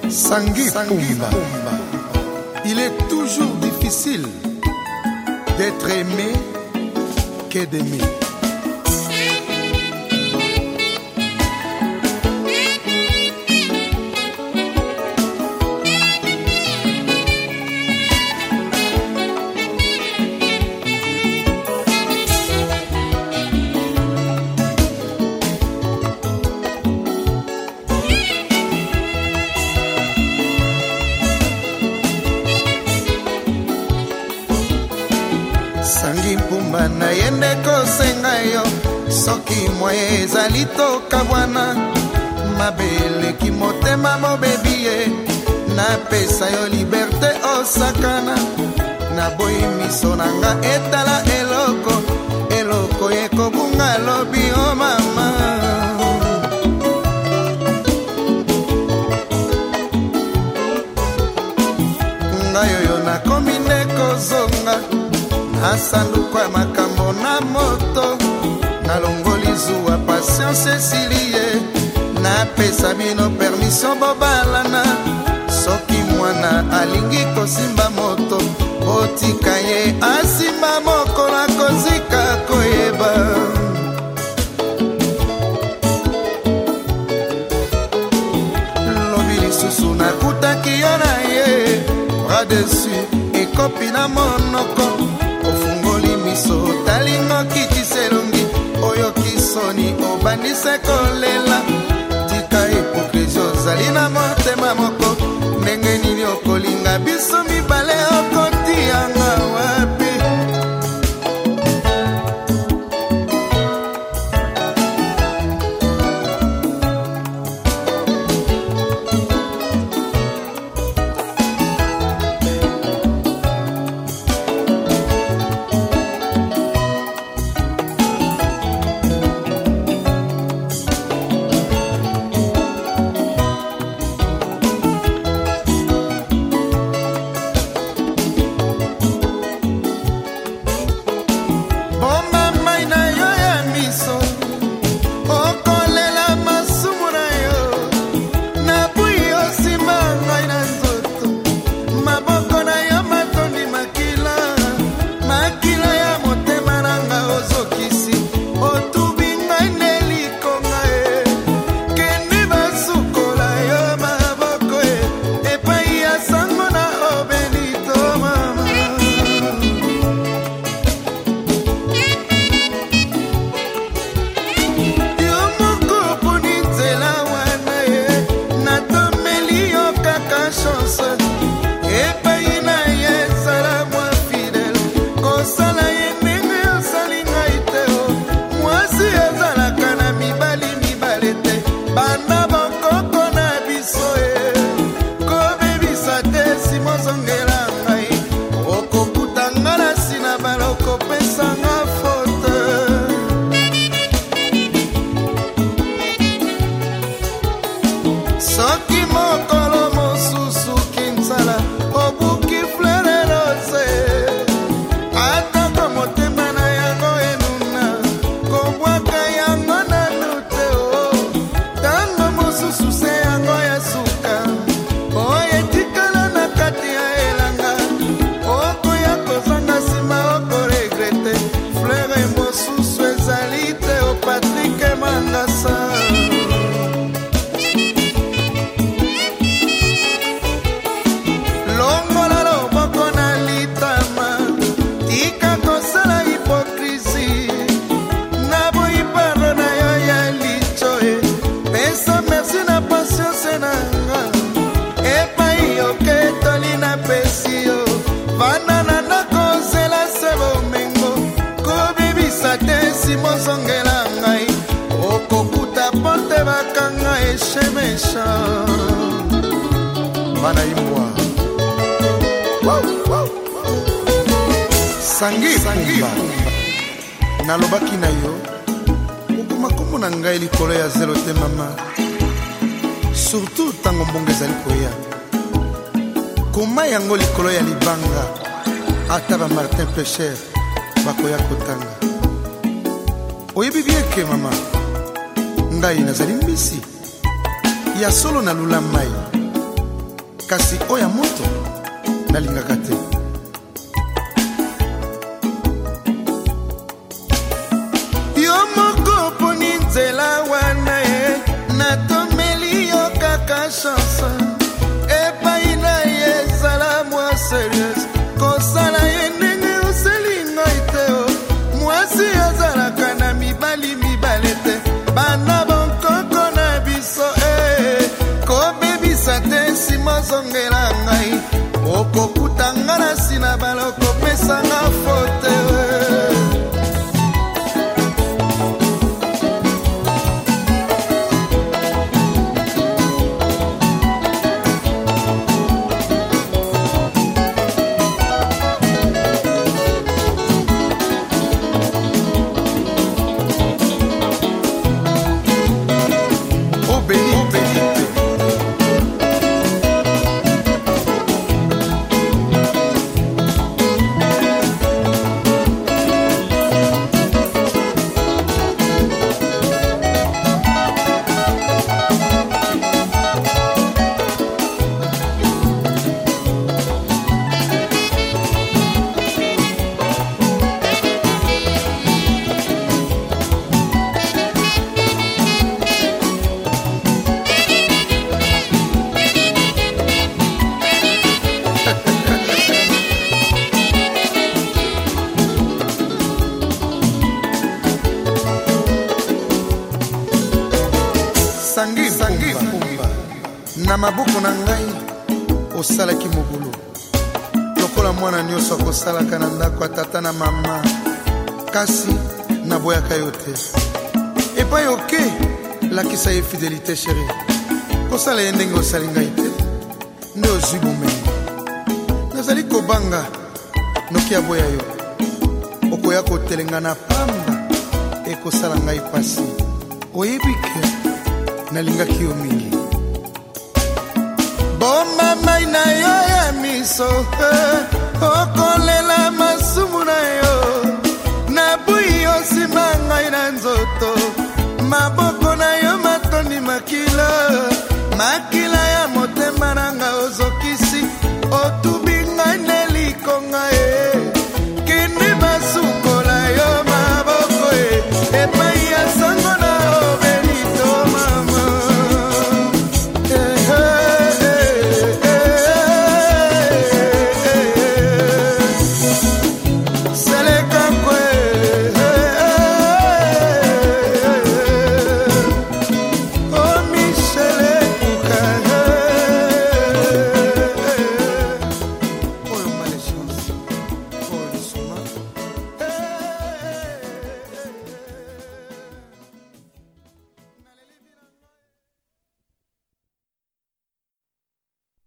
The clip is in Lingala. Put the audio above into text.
Sangui Pumba. Il est toujours difficile d'être aimé que d'aimer. Sangui Pumba na yende kosenga yo soki moye ezali toka bwana mabele ki motema mobebi ye napesa yo liberte osakana naboyi miso nanga etala eloko ekobunga lobi o mama ngai oyo nakomi nde kozonga nasanduku ya makambo na moto nalongoli zuwa patience esilie napesa bino permission bobalana soki mwana alingi kosimba moto otika ye asimba mokolo akozika koyeba lobi lisusu nakutaki yo na ye bras dessus ekopi na monoko miso talingo kitiselongi oyo kisoni obandise kolela tika hipokrizi ozali na motema moko ndenge nini okolinga biso mibale okotianga wapi soki mokolo mosusu kinsala obuki fleur rose atako motema na yango enuna kobwaka yango na lute o tango mosusu se yango ya suka oyo etikala na kati ya elanga okoya kozanga nsima okoregrete fleur mosusu ezali te o Patrick Mangasa simozongela ngai okokuta pote bakanga eshemesha bana imbwa Sangui Pumba nalobaki na yo okoma kombo na ngai likolo ya zelo te mama surtout ntango mbongo ezali koya koma yango likolo ya libanga ata ba Martin Pécher bakoya kotanga oyebi bien ke mama ngai nazali mbisi ya solo na lula mai kasi oya moto nalingaka te. Yo moko poni nzela wana ye natomeli yo kaka chanson epai na ye ezala mwa serieuse kosala ye ndenge oseli ngai te o. Mwasi azalaka na mibali te bana bonkoko na biso kobebisa te nsima ozongela ngai okokutanga na sina baloko pesanga fote. Sangi Pumba na maboko na ngai osalaki mobulu lokola mwana nyonso akosalaka na ndako ya tata na mama, kasi naboyaka yo te. Epai oke lakisa ye fidelité chérie, kosala ye ndenge osali ngai te nde ozwi bomengo. Nazali kobanga noki aboya yo okoya kotelenga na pamba ekosala ngai pasi. Oyebi ke nalingaki yo mingi boma mai na yo ya miso okolela masumu na yo nabui yo nsima ngai na nzoto maboko na yo matondi makila ya motema na nga ozokisi otubi